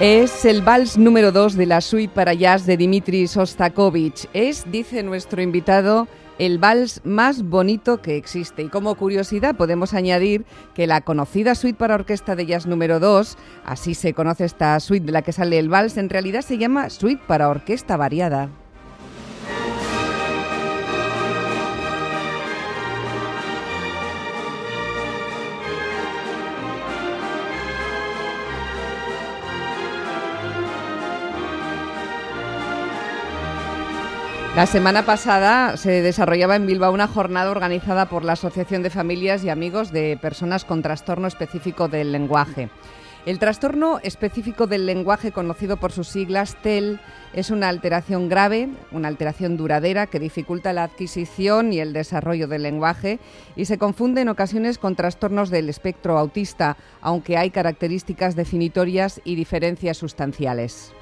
Es el vals número 2 de la suite para jazz de Dmitri Shostakovich. Es, dice nuestro invitado, el vals más bonito que existe. Y como curiosidad podemos añadir que la conocida suite para orquesta de jazz número 2, así se conoce esta suite de la que sale el vals, en realidad se llama suite para orquesta variada. La semana pasada se desarrollaba en Bilbao una jornada organizada por la Asociación de Familias y Amigos de Personas con Trastorno Específico del Lenguaje. El trastorno específico del lenguaje, conocido por sus siglas TEL, es una alteración grave, una alteración duradera que dificulta la adquisición y el desarrollo del lenguaje y se confunde en ocasiones con trastornos del espectro autista, aunque hay características definitorias y diferencias sustanciales.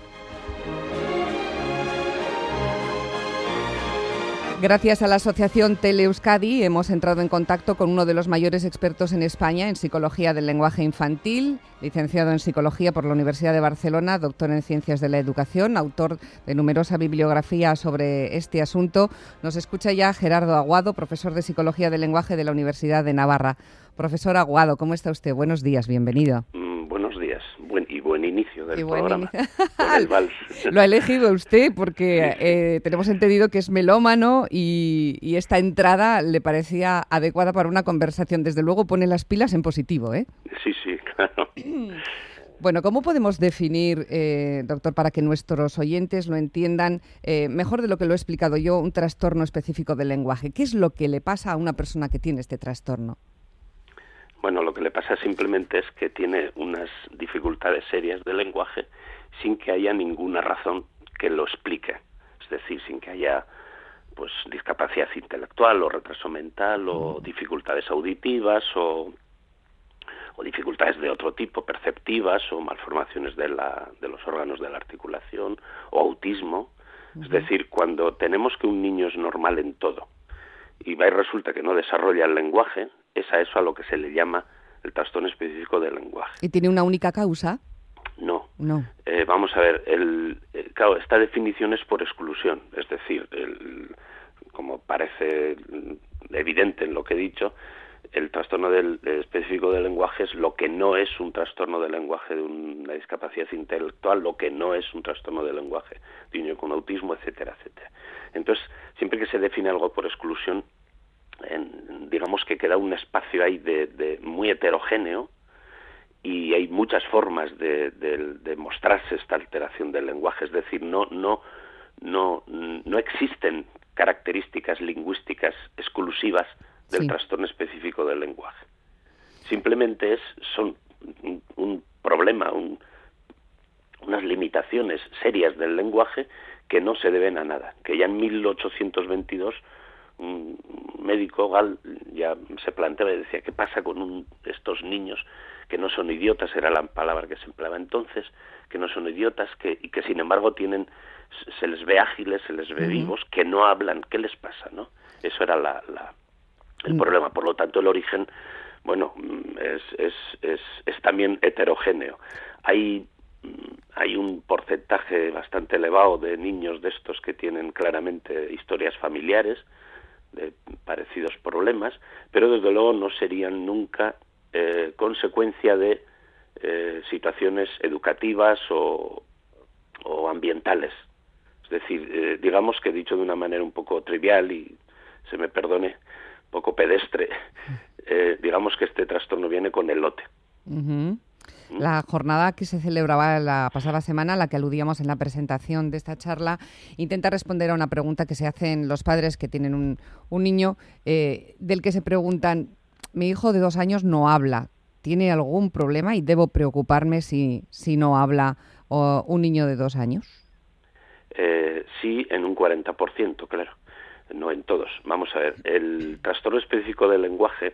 Gracias a la asociación TEL Euskadi hemos entrado en contacto con uno de los mayores expertos en España en psicología del lenguaje infantil, licenciado en psicología por la Universidad de Barcelona, doctor en ciencias de la educación, autor de numerosa bibliografía sobre este asunto. Nos escucha ya Gerardo Aguado, profesor de psicología del lenguaje de la Universidad de Navarra. Profesor Aguado, ¿cómo está usted? Buenos días, bienvenido. Buenos días, buen inicio del programa. Con el vals. Lo ha elegido usted porque tenemos entendido que es melómano y esta entrada le parecía adecuada para una conversación. Desde luego pone las pilas en positivo, ¿eh? Sí, claro. Bueno, ¿cómo podemos definir, doctor, para que nuestros oyentes lo entiendan mejor de lo que lo he explicado yo, un trastorno específico del lenguaje? ¿Qué es lo que le pasa a una persona que tiene este trastorno? Bueno, lo que le pasa simplemente es que tiene unas dificultades serias del lenguaje sin que haya ninguna razón que lo explique. Es decir, sin que haya pues discapacidad intelectual o retraso mental o dificultades auditivas o dificultades de otro tipo, perceptivas o malformaciones de los órganos de la articulación o autismo. Es decir, cuando tenemos que un niño es normal en todo y resulta que no desarrolla el lenguaje, es a eso a lo que se le llama el trastorno específico del lenguaje. ¿Y tiene una única causa? No. Vamos a ver, claro, esta definición es por exclusión, es decir, como parece evidente en lo que he dicho, el trastorno específico del lenguaje es lo que no es un trastorno del lenguaje de una discapacidad intelectual, lo que no es un trastorno del lenguaje de un niño con autismo, etcétera, etcétera. Entonces, siempre que se define algo por exclusión, digamos que queda un espacio ahí de muy heterogéneo y hay muchas formas de mostrarse esta alteración del lenguaje, es decir, no existen características lingüísticas exclusivas del trastorno específico del lenguaje. Simplemente son un problema, unas limitaciones serias del lenguaje que no se deben a nada, que ya en 1822 un médico gal ya se planteaba y decía, ¿qué pasa con estos niños que no son idiotas? Era la palabra que se empleaba entonces, que no son idiotas y que sin embargo se les ve ágiles, se les ve vivos, que no hablan, ¿qué les pasa, no? Eso era el problema. Por lo tanto, el origen, bueno, es también heterogéneo. Hay un porcentaje bastante elevado de niños de estos que tienen claramente historias familiares de parecidos problemas, pero desde luego no serían nunca consecuencia de situaciones educativas o ambientales. Es decir, digamos que dicho de una manera un poco trivial y se me perdone, un poco pedestre, digamos que este trastorno viene con el lote. La jornada que se celebraba la pasada semana, a la que aludíamos en la presentación de esta charla, intenta responder a una pregunta que se hacen los padres que tienen un niño del que se preguntan, mi hijo de 2 años no habla, ¿tiene algún problema y debo preocuparme si no habla un niño de 2 años? Sí, en un 40%, claro, no en todos. Vamos a ver, el trastorno específico del lenguaje,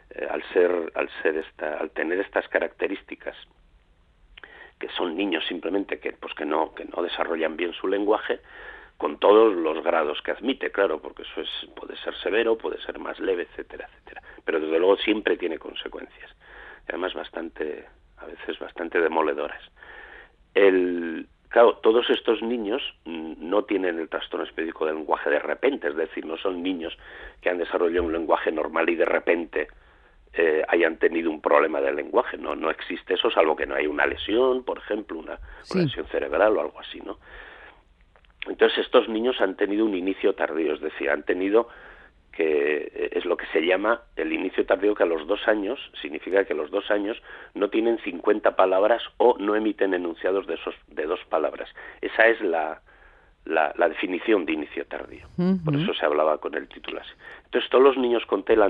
al tener estas características, que son niños simplemente que no desarrollan bien su lenguaje, con todos los grados que admite, claro, porque eso puede ser severo, puede ser más leve, etcétera, etcétera. Pero desde luego siempre tiene consecuencias, además a veces bastante demoledoras. Claro, todos estos niños no tienen el trastorno específico del lenguaje de repente, es decir, no son niños que han desarrollado un lenguaje normal y de repente hayan tenido un problema del lenguaje. No existe eso, salvo que no hay una lesión, por ejemplo, una lesión cerebral o algo así, ¿no? Entonces estos niños han tenido un inicio tardío, es decir, han tenido que es lo que se llama el inicio tardío, que a los 2 años significa que a los 2 años no tienen 50 palabras o no emiten enunciados de 2 palabras. Esa es la definición de inicio tardío. Por eso se hablaba con el título así. Entonces todos los niños con TEL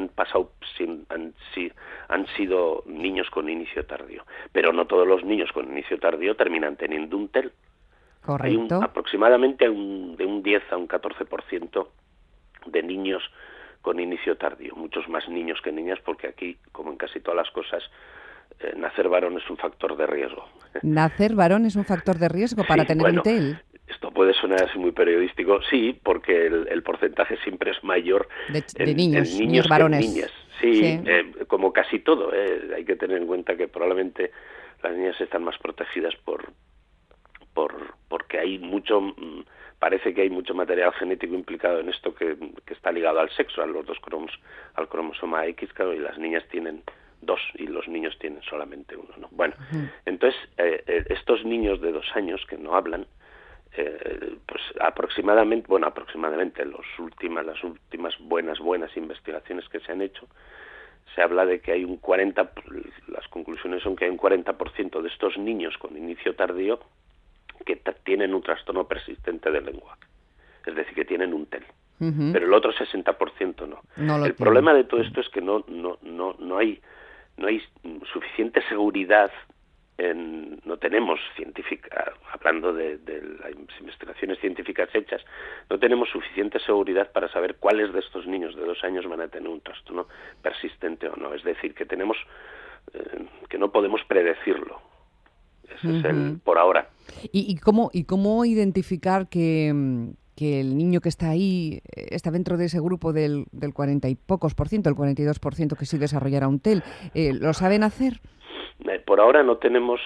han sido niños con inicio tardío, pero no todos los niños con inicio tardío terminan teniendo un TEL. Correcto. Hay aproximadamente de un 10 a un 14% de niños con inicio tardío, muchos más niños que niñas, porque aquí, como en casi todas las cosas, nacer varón es un factor de riesgo. ¿Nacer varón es un factor de riesgo para tener un TEL? Esto puede sonar así muy periodístico, sí, porque el porcentaje siempre es mayor de niños varones. Que en niñas. Sí. Como casi todo, hay que tener en cuenta que probablemente las niñas están más protegidas porque hay mucho, parece que hay mucho material genético implicado en esto que está ligado al sexo, al cromosoma X, claro, y las niñas tienen 2 y los niños tienen solamente 1, ¿no? Bueno, entonces estos niños de 2 años que no hablan, pues aproximadamente las últimas buenas investigaciones que se han hecho, se habla de que hay las conclusiones son que hay un 40% de estos niños con inicio tardío que tienen un trastorno persistente del lenguaje, es decir, que tienen un TEL, pero el otro 60% no. El problema de todo esto es que no hay suficiente seguridad, no tenemos hablando de las investigaciones científicas hechas, no tenemos suficiente seguridad para saber cuáles de estos niños de 2 años van a tener un trastorno persistente o no, es decir, que no podemos predecirlo. Ese es el por ahora. ¿Y cómo identificar que el niño que está ahí está dentro de ese grupo del 40 y pocos por ciento, el 42% que sí desarrollará un TEL? ¿Lo saben hacer? Por ahora no tenemos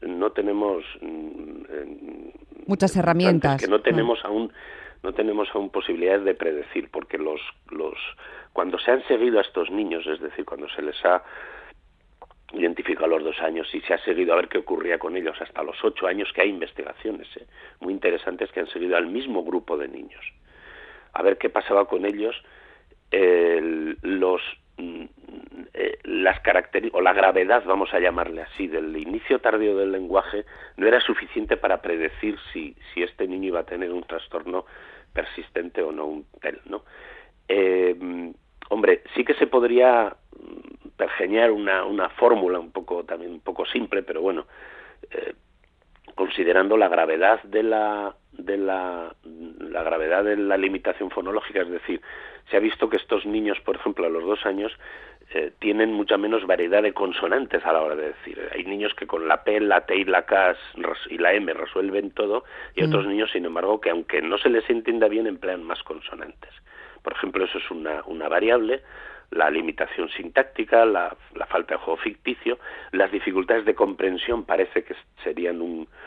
muchas herramientas. Que no tenemos aún posibilidades de predecir, porque cuando se han seguido a estos niños, es decir, cuando se les ha identificado a los 2 años y se ha seguido a ver qué ocurría con ellos hasta los 8 años, que hay investigaciones muy interesantes que han seguido al mismo grupo de niños, a ver qué pasaba con ellos, las características o la gravedad, vamos a llamarle así, del inicio tardío del lenguaje no era suficiente para predecir si este niño iba a tener un trastorno persistente o no, un TEL, ¿no? Hombre, sí que se podría pergeñar una fórmula un poco simple, pero bueno, considerando la gravedad de la gravedad de la limitación fonológica, es decir, se ha visto que estos niños, por ejemplo, a los 2 años tienen mucha menos variedad de consonantes a la hora de decir. Hay niños que con la P, la T y la K y la M resuelven todo, y otros niños, sin embargo, que aunque no se les entienda bien, emplean más consonantes. Por ejemplo, eso es una variable. La limitación sintáctica, la falta de juego ficticio, las dificultades de comprensión parece que serían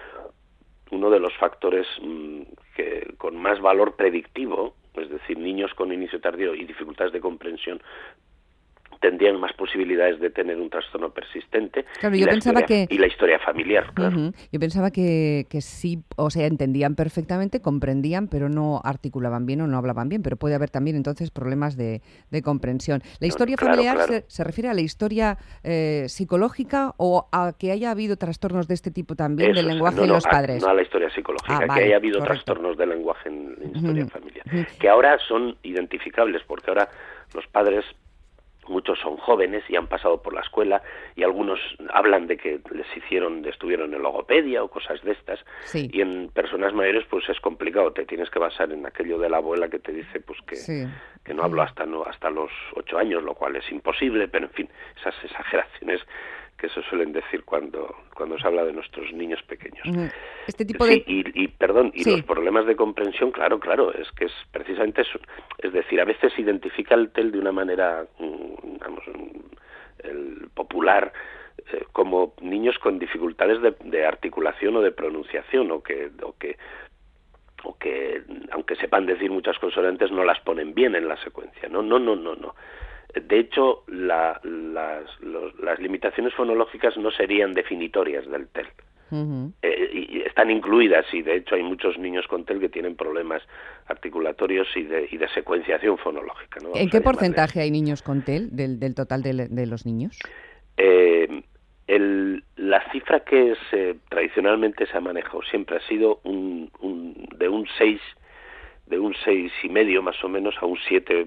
uno de los factores que con más valor predictivo, es decir, niños con inicio tardío y dificultades de comprensión tendrían más posibilidades de tener un trastorno persistente. Claro, y la historia familiar, claro. Yo pensaba que sí, o sea, entendían perfectamente, comprendían, pero no articulaban bien o no hablaban bien, pero puede haber también entonces problemas de comprensión. ¿La historia familiar claro. Se refiere a la historia psicológica o a que haya habido trastornos de este tipo también del lenguaje en los padres? No a la historia psicológica, vale, que haya habido correcto. trastornos del lenguaje en la historia familiar, que ahora son identificables, porque ahora los padres, muchos son jóvenes y han pasado por la escuela, y algunos hablan de que estuvieron en logopedia o cosas de estas, sí. Y en personas mayores pues es complicado, te tienes que basar en aquello de la abuela que te dice pues que no hablo hasta los 8 años, lo cual es imposible, pero en fin, esas exageraciones que se suelen decir cuando se habla de nuestros niños pequeños. Este tipo sí, los problemas de comprensión, claro, es que es precisamente eso. Es decir, a veces se identifica el TEL de una manera, el popular, como niños con dificultades de articulación o de pronunciación, o que aunque sepan decir muchas consonantes no las ponen bien en la secuencia. No. De hecho, las limitaciones fonológicas no serían definitorias del TEL. Y están incluidas, y de hecho hay muchos niños con TEL que tienen problemas articulatorios y de secuenciación fonológica, ¿no? ¿En qué porcentaje hay niños con TEL del total de los niños? La cifra que tradicionalmente se ha manejado siempre ha sido de un 6,5 más o menos a un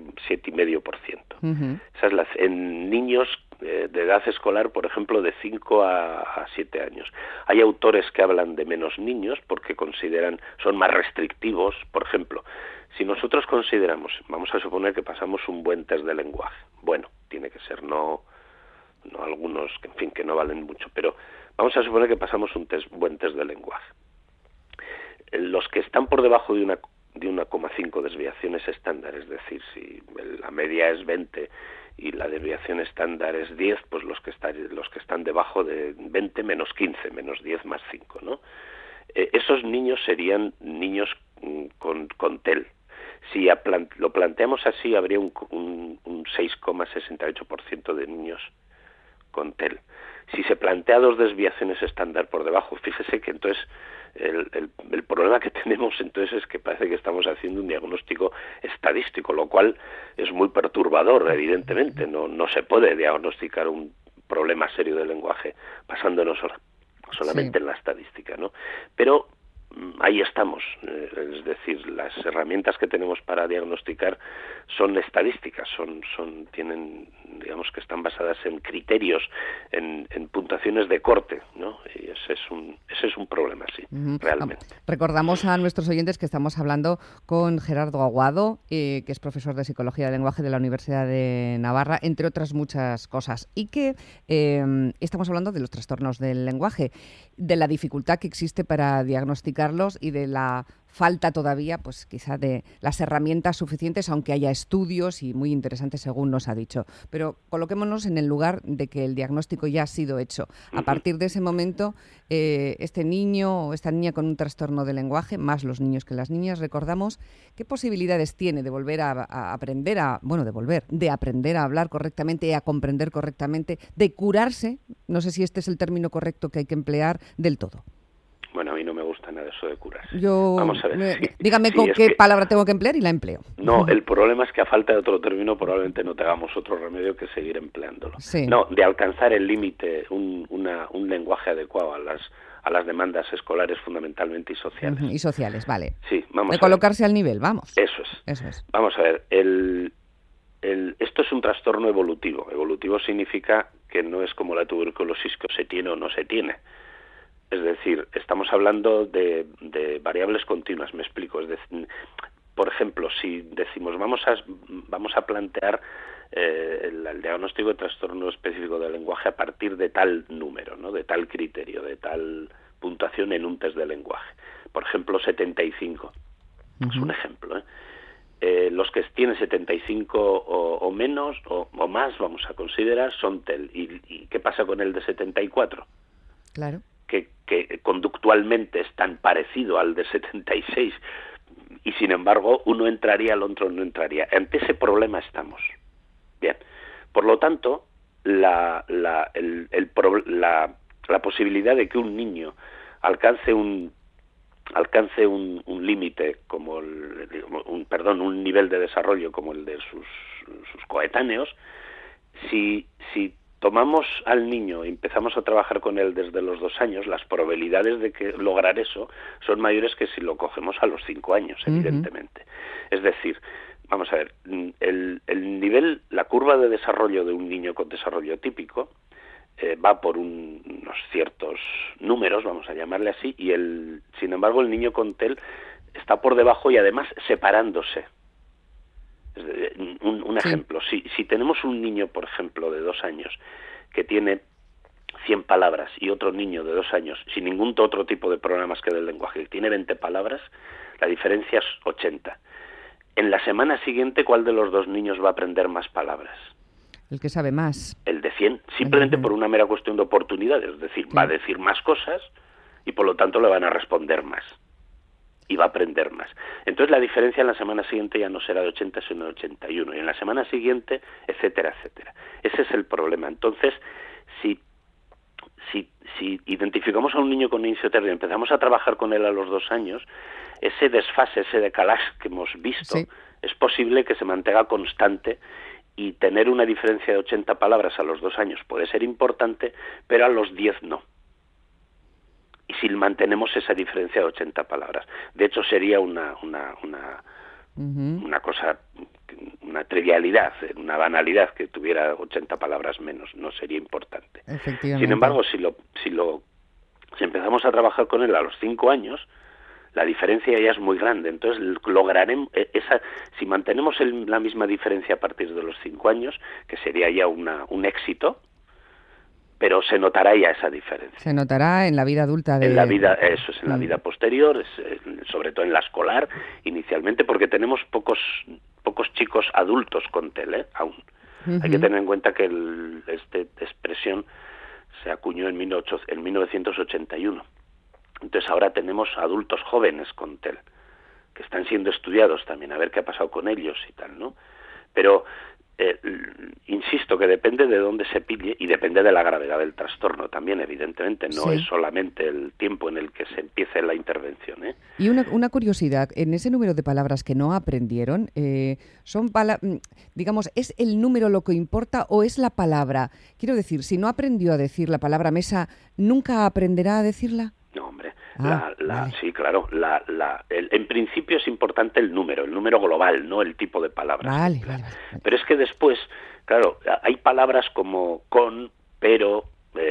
7,5%. Esa es en niños de edad escolar, por ejemplo, de 5 a 7 años. Hay autores que hablan de menos niños porque son más restrictivos. Por ejemplo, si nosotros consideramos, vamos a suponer que pasamos un buen test de lenguaje, bueno, tiene que ser no algunos, en fin, que no valen mucho, pero vamos a suponer que pasamos buen test de lenguaje. Los que están por debajo de 1,5 desviaciones estándar, es decir, si la media es 20 y la desviación estándar es 10, pues los que están debajo de 20 menos 15, menos 10 más 5, ¿no? Esos niños serían niños con TEL. Si lo planteamos así, habría un 6,68% de niños con TEL. Si se plantea 2 desviaciones estándar por debajo, fíjese que entonces el problema que tenemos entonces es que parece que estamos haciendo un diagnóstico estadístico, lo cual es muy perturbador, evidentemente. No se puede diagnosticar un problema serio del lenguaje basándonos solamente en la estadística, ¿no? Pero ahí estamos, es decir, las herramientas que tenemos para diagnosticar son estadísticas, tienen, digamos, que están basadas en criterios, en puntuaciones de corte, ¿no? Y ese es un problema, sí, realmente. Recordamos a nuestros oyentes que estamos hablando con Gerardo Aguado, que es profesor de Psicología del Lenguaje de la Universidad de Navarra, entre otras muchas cosas, y que estamos hablando de los trastornos del lenguaje, de la dificultad que existe para diagnosticarlos y de la falta todavía, pues quizá de las herramientas suficientes, aunque haya estudios y muy interesantes según nos ha dicho. Pero coloquémonos en el lugar de que el diagnóstico ya ha sido hecho. A partir de ese momento, este niño o esta niña con un trastorno de lenguaje, más los niños que las niñas, recordamos, ¿qué posibilidades tiene de volver a aprender de aprender a hablar correctamente y a comprender correctamente, de curarse? No sé si este es el término correcto que hay que emplear, del todo. Bueno, a mí no me gusta nada eso de curarse. Vamos a ver. Dígame con qué palabra tengo que emplear y la empleo. No, el problema es que a falta de otro término probablemente no tengamos otro remedio que seguir empleándolo. Sí. No, de alcanzar el límite, un lenguaje adecuado a las demandas escolares fundamentalmente y sociales. Y sociales, vale. Sí, vamos de colocarse al nivel, vamos. Eso es. Vamos a ver, esto es un trastorno evolutivo. Evolutivo significa que no es como la tuberculosis, que se tiene o no se tiene. Es decir, estamos hablando de variables continuas, me explico. Es decir, por ejemplo, si decimos vamos a plantear el diagnóstico de trastorno específico del lenguaje a partir de tal número, ¿no? De tal criterio, de tal puntuación en un test de lenguaje. Por ejemplo, 75. Es un ejemplo, los que tienen 75 o menos o más, vamos a considerar, son TEL. ¿Y qué pasa con el de 74? Claro. Que conductualmente es tan parecido al de 76 y sin embargo uno entraría, el otro no entraría. Ante ese problema estamos. Bien, por lo tanto, la posibilidad de que un niño alcance un límite como un nivel de desarrollo como el de sus coetáneos, si tomamos al niño y empezamos a trabajar con él desde los 2 años, las probabilidades de que lograr eso son mayores que si lo cogemos a los 5 años, evidentemente. Es decir, vamos a ver, la curva de desarrollo de un niño con desarrollo típico va por unos ciertos números, vamos a llamarle así, y sin embargo el niño con TEL está por debajo y además separándose. Un ejemplo, si tenemos un niño, por ejemplo, de 2 años que tiene 100 palabras y otro niño de 2 años sin ningún otro tipo de programas que del lenguaje que tiene 20 palabras, la diferencia es 80. En la semana siguiente, ¿cuál de los 2 niños va a aprender más palabras? El que sabe más. El de 100, simplemente por una mera cuestión de oportunidad, es decir, va a decir más cosas y por lo tanto le van a responder más y va a aprender más. Entonces la diferencia en la semana siguiente ya no será de 80 sino de 81 y en la semana siguiente, etcétera, etcétera. Ese es el problema. Entonces, si identificamos a un niño con inicio tardío y empezamos a trabajar con él a los 2 años, ese desfase, ese decalaje que hemos visto, es posible que se mantenga constante y tener una diferencia de 80 palabras a los 2 años puede ser importante, pero a los 10 no. Y si mantenemos esa diferencia de 80 palabras. De hecho, sería una cosa, una trivialidad, una banalidad que tuviera 80 palabras menos, no sería importante. Efectivamente. Sin embargo, si empezamos a trabajar con él a los 5 años, la diferencia ya es muy grande. Entonces lograremos si mantenemos la misma diferencia a partir de los 5 años, que sería ya un éxito, pero se notará ya esa diferencia. Se notará en la vida adulta. En la vida, eso es, en la vida posterior, sobre todo en la escolar, inicialmente, porque tenemos pocos chicos adultos con TEL, aún. Hay que tener en cuenta que esta expresión se acuñó en 1981. Entonces ahora tenemos adultos jóvenes con TEL, que están siendo estudiados también, a ver qué ha pasado con ellos y tal, ¿no? Pero insisto que depende de dónde se pille y depende de la gravedad del trastorno también, evidentemente, no es solamente el tiempo en el que se empiece la intervención, ¿eh? Y una curiosidad, en ese número de palabras que no aprendieron, digamos, ¿es el número lo que importa o es la palabra? Quiero decir, si no aprendió a decir la palabra mesa, ¿nunca aprenderá a decirla? No, hombre, vale. sí, claro, en principio es importante el número global, no el tipo de palabras. Vale. Pero es que después, claro, hay palabras como con, pero,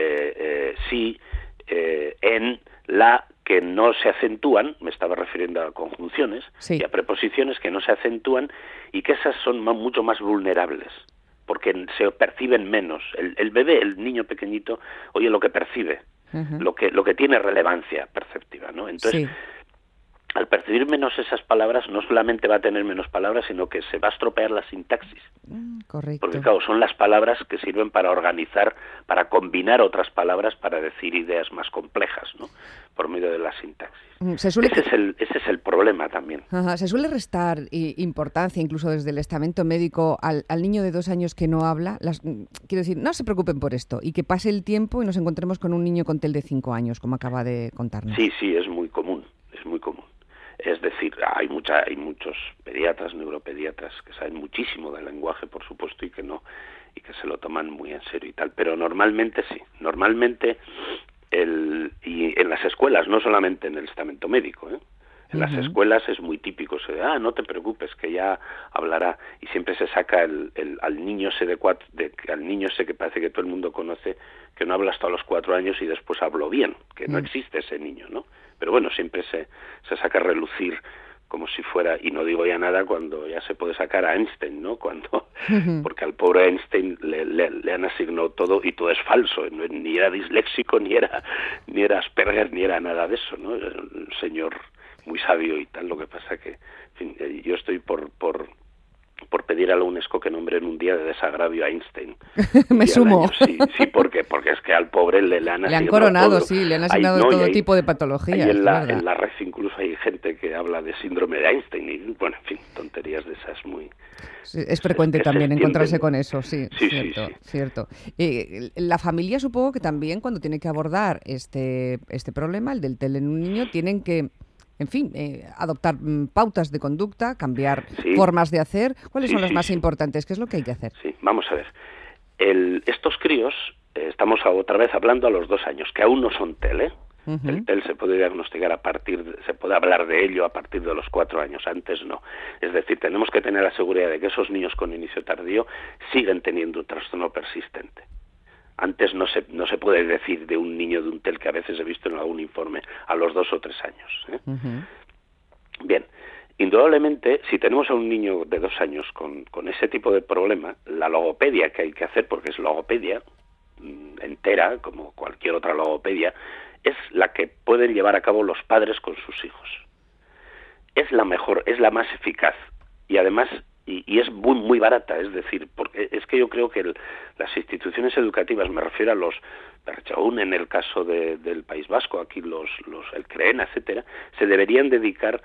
sí, en, la, que no se acentúan, me estaba refiriendo a conjunciones y a preposiciones que no se acentúan y que esas son mucho más vulnerables, porque se perciben menos. El bebé, el niño pequeñito, oye lo que percibe, lo que tiene relevancia perceptiva, ¿no? Entonces, al percibir menos esas palabras, no solamente va a tener menos palabras, sino que se va a estropear la sintaxis. Correcto. Porque, claro, son las palabras que sirven para organizar, para combinar otras palabras, para decir ideas más complejas, ¿no? Por medio de la sintaxis. Ese es el problema también. Se suele restar importancia, incluso desde el estamento médico, al niño de 2 años que no habla. Quiero decir, no se preocupen por esto y que pase el tiempo y nos encontremos con un niño con TEL de 5 años, como acaba de contarnos. Sí, es muy común, Es decir, hay muchos pediatras, neuropediatras que saben muchísimo del lenguaje, por supuesto, y que se lo toman muy en serio y tal. Pero normalmente sí. Normalmente y en las escuelas, no solamente en el estamento médico, en las escuelas es muy típico, no te preocupes, que ya hablará, y siempre se saca al niño ese que parece que todo el mundo conoce, que no habla hasta los 4 años y después habló bien, que no existe ese niño, ¿no? Pero bueno, siempre se saca a relucir como si fuera, y no digo ya nada cuando ya se puede sacar a Einstein, ¿no? Porque al pobre Einstein le han asignado todo y todo es falso, ni era disléxico, ni era Asperger, ni era nada de eso, ¿no? Era un señor muy sabio y tal, lo que pasa que, en fin, yo estoy por pedir a la UNESCO que nombren un día de desagravio a Einstein. Me sumo. Sí, porque es que al pobre le han coronado, todo. Sí, le han asignado todo tipo de patologías. En la red incluso hay gente que habla de síndrome de Einstein y, bueno, en fin, tonterías de esas muy... Sí, es frecuente también encontrarse con eso, sí. Cierto. La familia, supongo que también cuando tiene que abordar este problema, el del TEL en un niño, tienen que... En fin, adoptar pautas de conducta, cambiar formas de hacer. ¿Cuáles son las más importantes? ¿Qué es lo que hay que hacer? Sí, vamos a ver. Estos críos, estamos otra vez hablando a los 2 años, que aún no son TEL, El TEL se puede diagnosticar se puede hablar de ello a partir de los 4 años, antes no. Es decir, tenemos que tener la seguridad de que esos niños con inicio tardío siguen teniendo un trastorno persistente. Antes no se puede decir de un niño de un TEL, que a veces he visto en algún informe, a los 2 o 3 años. Bien, indudablemente, si tenemos a un niño de 2 años con ese tipo de problema, la logopedia que hay que hacer, porque es logopedia entera, como cualquier otra logopedia, es la que pueden llevar a cabo los padres con sus hijos. Es la mejor, es la más eficaz, y además y es muy muy barata, es decir, porque es que yo creo que las instituciones educativas, me refiero a los Berchaún en el caso del País Vasco, aquí el CREENA, etcétera, se deberían dedicar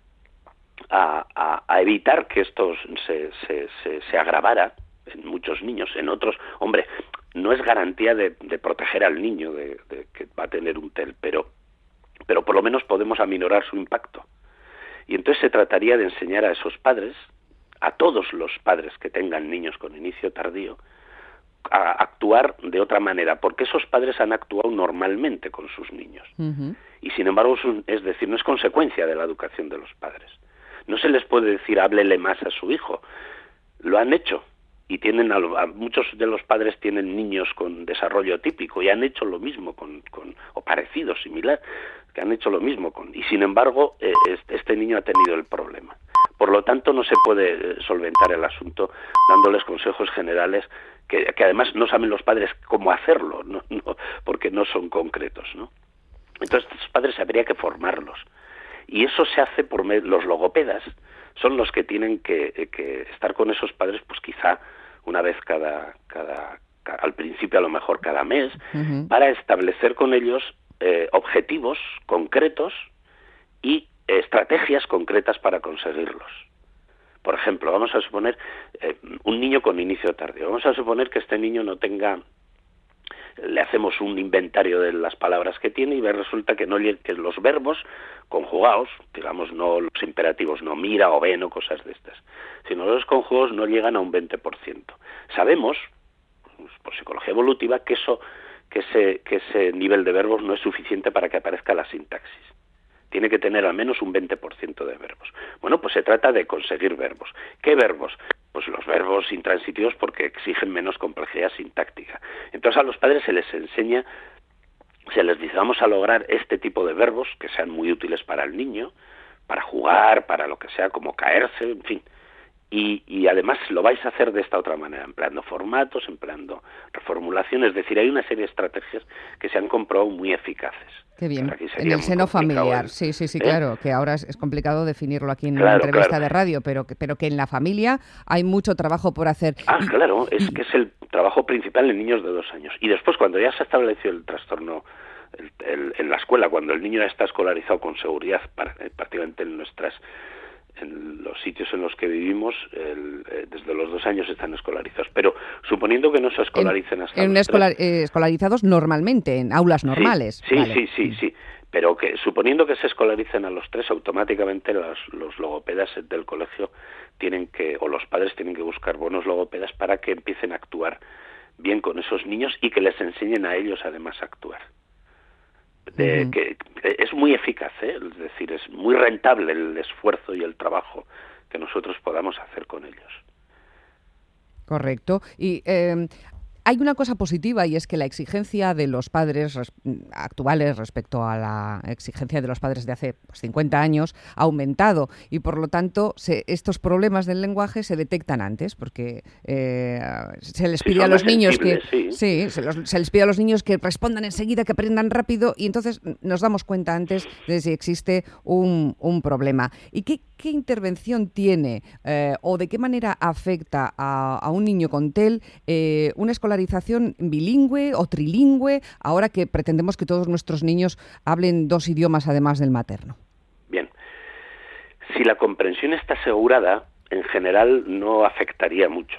a evitar que esto se agravara en muchos niños. En otros, hombre, no es garantía de proteger al niño de que va a tener un TEL, pero por lo menos podemos aminorar su impacto. Y entonces se trataría de enseñar a esos padres, a todos los padres que tengan niños con inicio tardío, a actuar de otra manera, porque esos padres han actuado normalmente con sus niños. Uh-huh. Y sin embargo, es decir, no es consecuencia de la educación de los padres. No se les puede decir, háblele más a su hijo. Lo han hecho. Y tienen muchos de los padres tienen niños con desarrollo típico y han hecho lo mismo o parecido, similar, que han hecho lo mismo y sin embargo este niño ha tenido el problema. Por lo tanto, no se puede solventar el asunto dándoles consejos generales que además no saben los padres cómo hacerlo, no, porque no son concretos, ¿no? Entonces, estos padres habría que formarlos. Y eso se hace por los logopedas, son los que tienen que estar con esos padres, pues quizá una vez al principio a lo mejor cada mes, uh-huh, para establecer con ellos objetivos concretos y estrategias concretas para conseguirlos. Por ejemplo, vamos a suponer un niño con inicio tardío. Vamos a suponer que este niño no tenga... Le hacemos un inventario de las palabras que tiene y resulta que que los verbos conjugados, digamos, no los imperativos, no mira o ven o cosas de estas, sino los conjugados no llegan a un 20%. Sabemos, pues, por psicología evolutiva, que ese nivel de verbos no es suficiente para que aparezca la sintaxis. Tiene que tener al menos un 20% de verbos. Bueno, pues se trata de conseguir verbos. ¿Qué verbos? Pues los verbos intransitivos, porque exigen menos complejidad sintáctica. Entonces a los padres se les enseña, se les dice, vamos a lograr este tipo de verbos que sean muy útiles para el niño, para jugar, para lo que sea, como caerse, en fin. Y además lo vais a hacer de esta otra manera, empleando formatos, empleando reformulaciones, es decir, hay una serie de estrategias que se han comprobado muy eficaces. Qué bien, en el seno familiar, sí, claro, que ahora es complicado definirlo aquí en una entrevista de radio, pero que en la familia hay mucho trabajo por hacer. Claro, que es el trabajo principal en niños de 2 años. Y después, cuando ya se estableció el trastorno en la escuela, cuando el niño ya está escolarizado con seguridad, prácticamente en los sitios en los que vivimos, desde los 2 años están escolarizados. Pero suponiendo que no se escolaricen hasta los 3... escolarizados normalmente, en aulas normales. Sí, vale. Sí. Pero suponiendo que se escolaricen a los 3, automáticamente los logopedas del colegio o los padres tienen que buscar buenos logopedas para que empiecen a actuar bien con esos niños y que les enseñen a ellos además a actuar. Que es muy eficaz, es decir, es muy rentable el esfuerzo y el trabajo que nosotros podamos hacer con ellos. Correcto. Y hay una cosa positiva y es que la exigencia de los padres actuales respecto a la exigencia de los padres de hace 50 años ha aumentado y por lo tanto estos problemas del lenguaje se detectan antes porque se les pide a los niños se les pide a los niños que respondan enseguida, que aprendan rápido y entonces nos damos cuenta antes de si existe un problema. ¿Y qué intervención tiene o de qué manera afecta a un niño con TEL una escolarización bilingüe o trilingüe, ahora que pretendemos que todos nuestros niños hablen 2 idiomas además del materno? Bien, si la comprensión está asegurada, en general no afectaría mucho.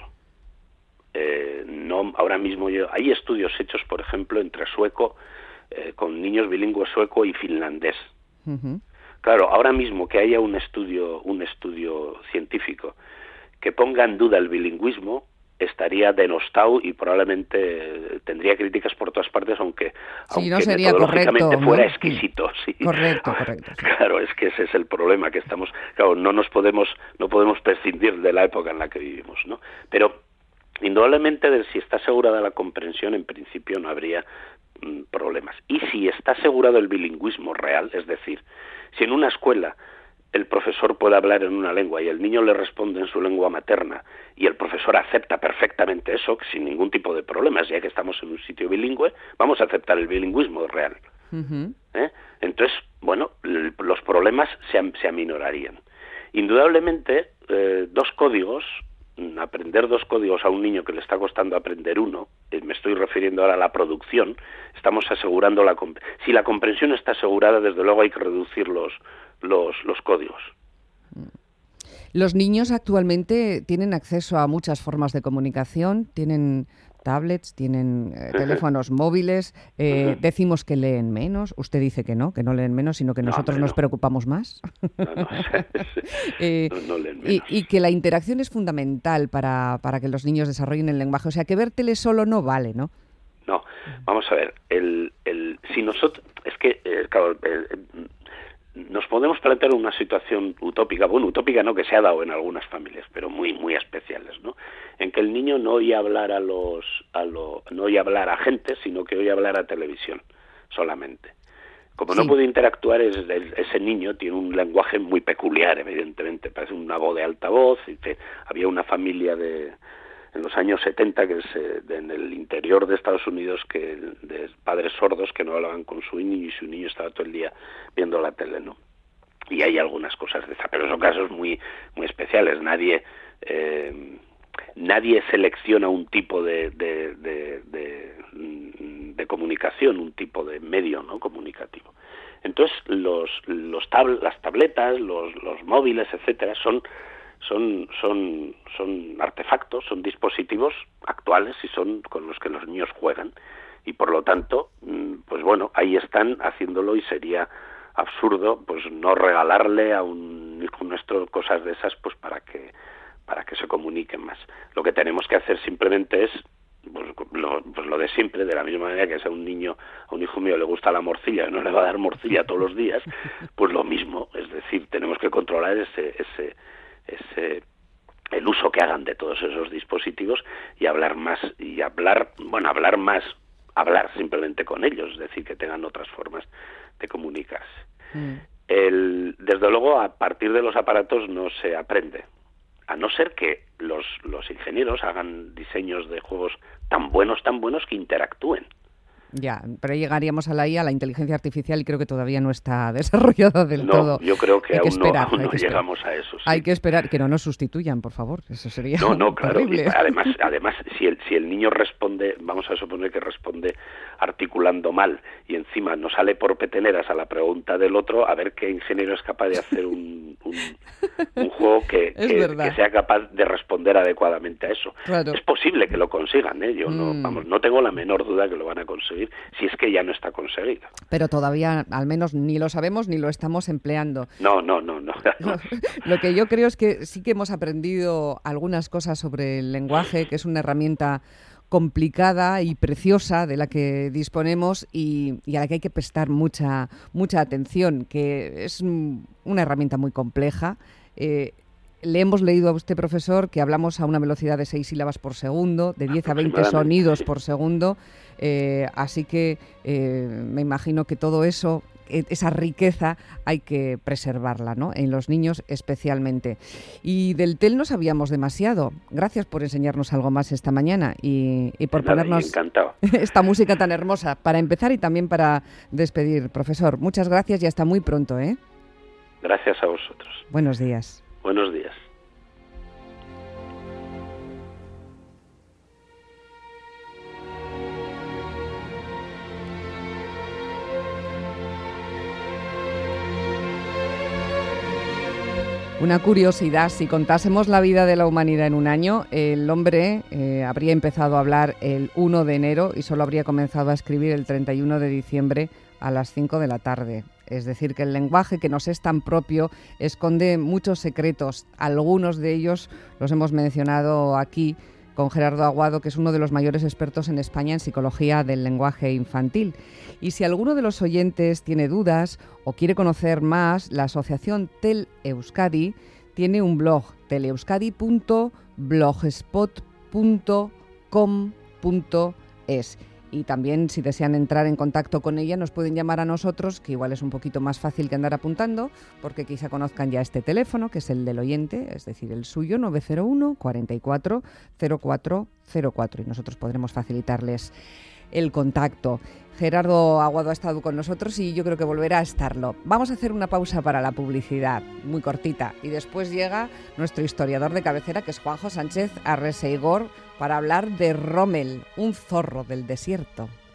Ahora mismo hay estudios hechos, por ejemplo, entre sueco, con niños bilingües sueco y finlandés. Uh-huh. Claro, ahora mismo que haya un estudio científico que ponga en duda el bilingüismo, estaría denostado y probablemente tendría críticas por todas partes, aunque no sería metodológicamente correcto, fuera ¿no? Exquisito. Sí. Correcto. Sí. Claro, es que ese es el problema que estamos... Claro, no podemos prescindir de la época en la que vivimos, ¿no? Pero indudablemente si está asegurada la comprensión, en principio no habría problemas. Y si está asegurado el bilingüismo real, es decir, si en una escuela el profesor puede hablar en una lengua y el niño le responde en su lengua materna y el profesor acepta perfectamente eso, sin ningún tipo de problemas, ya que estamos en un sitio bilingüe, vamos a aceptar el bilingüismo real. Uh-huh. Entonces, bueno, los problemas se aminorarían. Indudablemente, 2 códigos, aprender 2 códigos a un niño que le está costando aprender uno, me estoy refiriendo ahora a la producción, estamos asegurando si la comprensión está asegurada, desde luego hay que reducir los códigos. Los niños actualmente tienen acceso a muchas formas de comunicación, tienen tablets, tienen teléfonos móviles, decimos que leen menos, usted dice que no leen menos, sino que nosotros nos preocupamos más. No leen menos. Y que la interacción es fundamental para que los niños desarrollen el lenguaje, o sea que ver tele solo no vale, ¿no? No, vamos a ver, si nosotros, es que, claro, nos podemos plantear una situación utópica, utópica no, que se ha dado en algunas familias, pero muy muy especiales, ¿no? En que el niño no oye hablar no oye hablar a gente, sino que oye hablar a televisión solamente. Como no puede interactuar, ese niño tiene un lenguaje muy peculiar, evidentemente, parece una voz de altavoz. Había una familia en los años 70 que en el interior de Estados Unidos, de padres sordos que no hablaban con su niño, y su niño estaba todo el día viendo la tele, ¿no? Y hay algunas cosas de esa, pero son casos muy muy especiales. Nadie selecciona un tipo de comunicación, un tipo de medio, ¿no?, comunicativo. Entonces las tabletas, los móviles, etcétera, son artefactos, son dispositivos actuales y son con los que los niños juegan, y por lo tanto, pues bueno, ahí están haciéndolo, y sería absurdo pues no regalarle a un hijo nuestro cosas de esas, pues para que se comuniquen más. Lo que tenemos que hacer simplemente es lo de siempre, de la misma manera que si a un hijo mío le gusta la morcilla y no le va a dar morcilla todos los días, pues lo mismo, es decir, tenemos que controlar el uso que hagan de todos esos dispositivos, y hablar simplemente con ellos, es decir, que tengan otras formas de comunicarse. Desde luego, a partir de los aparatos no se aprende, a no ser que los ingenieros hagan diseños de juegos tan buenos que interactúen. Ya, pero ahí llegaríamos a la IA, a la inteligencia artificial, y creo que todavía no está desarrollada del todo. No, yo creo que aún no llegamos a eso. Sí. Hay que esperar, que no nos sustituyan, por favor. Eso sería claro. horrible. Además, si el niño responde, vamos a suponer que responde articulando mal, y encima no sale por peteleras a la pregunta del otro, a ver qué ingeniero es capaz de hacer un juego que sea capaz de responder adecuadamente a eso. Claro. Es posible que lo consigan, ¿eh? Yo no tengo la menor duda que lo van a conseguir, si es que ya no está conseguido. Pero todavía, al menos, ni lo sabemos ni lo estamos empleando. No. Lo que yo creo es que sí que hemos aprendido algunas cosas sobre el lenguaje, que es una herramienta complicada y preciosa de la que disponemos, y a la que hay que prestar mucha atención, que es una herramienta muy compleja. Le hemos leído a usted, profesor, que hablamos a una velocidad de 6 sílabas por segundo, de 10 a 20 sonidos por segundo, así que me imagino que todo eso, esa riqueza, hay que preservarla, ¿no?, en los niños especialmente. Y del TEL no sabíamos demasiado. Gracias por enseñarnos algo más esta mañana y por ponernos esta música tan hermosa para empezar y también para despedir. Profesor, muchas gracias y hasta muy pronto, ¿eh? Gracias a vosotros. Buenos días. Buenos días. Una curiosidad, si contásemos la vida de la humanidad en un año, el hombre habría empezado a hablar el 1 de enero y solo habría comenzado a escribir el 31 de diciembre a las 5 de la tarde. Es decir, que el lenguaje, que nos es tan propio, esconde muchos secretos. Algunos de ellos los hemos mencionado aquí con Gerardo Aguado, que es uno de los mayores expertos en España en psicología del lenguaje infantil. Y si alguno de los oyentes tiene dudas o quiere conocer más, la asociación TEL Euskadi tiene un blog, teleuskadi.blogspot.com.es. Y también, si desean entrar en contacto con ella, nos pueden llamar a nosotros, que igual es un poquito más fácil que andar apuntando, porque quizá conozcan ya este teléfono, que es el del oyente, es decir, el suyo, 901 44 04 04, y nosotros podremos facilitarles el contacto. Gerardo Aguado ha estado con nosotros y yo creo que volverá a estarlo. Vamos a hacer una pausa para la publicidad, muy cortita, y después llega nuestro historiador de cabecera, que es Juanjo Sánchez Arreseigor, para hablar de Rommel, un zorro del desierto.